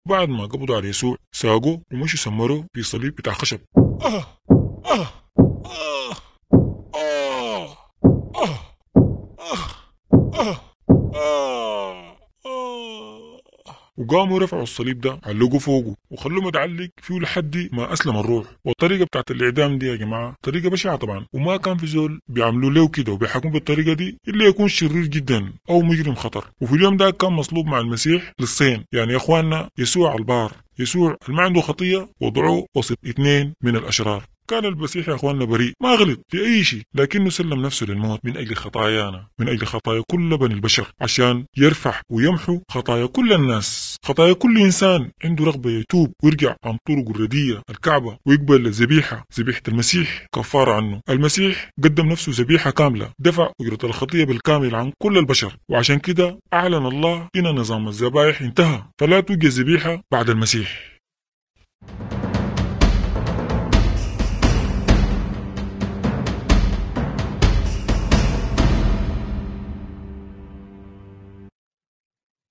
بعد ما قبضوا على يسوع ساقوه ومشوا سمروه في صليب بتاع خشب. آه آه آه آه آه آه آه آه وقاموا رفعوا الصليب ده علقوا فوقه وخلوه متعلق فيه لحد ما أسلم الروح. والطريقة بتاعت الإعدام دي يا جماعة طريقة بشعة طبعا، وما كان في زول بيعملوا له كده وبيحكموا بالطريقة دي إلا يكون شرير جدا أو مجرم خطر. وفي اليوم ده كان مصلوب مع المسيح للصين، يعني يا إخواننا يسوع البار، يسوع اللي ما عنده خطية وضعوه وسط اثنين من الأشرار. كان المسيح يا اخواننا بريء، ما غلط في اي شيء، لكنه سلم نفسه للموت من اجل خطايانا، من اجل خطايا كل بني البشر، عشان يرفع ويمحو خطايا كل الناس، خطايا كل انسان عنده رغبه يتوب ويرجع عن طرقه الرديه الكعبه ويقبل الذبيحه، ذبيحه المسيح كفاره عنه. المسيح قدم نفسه ذبيحه كامله، دفع اجره الخطيه بالكامل عن كل البشر، وعشان كده اعلن الله ان نظام الذبائح انتهى، فلا توجد ذبيحه بعد المسيح.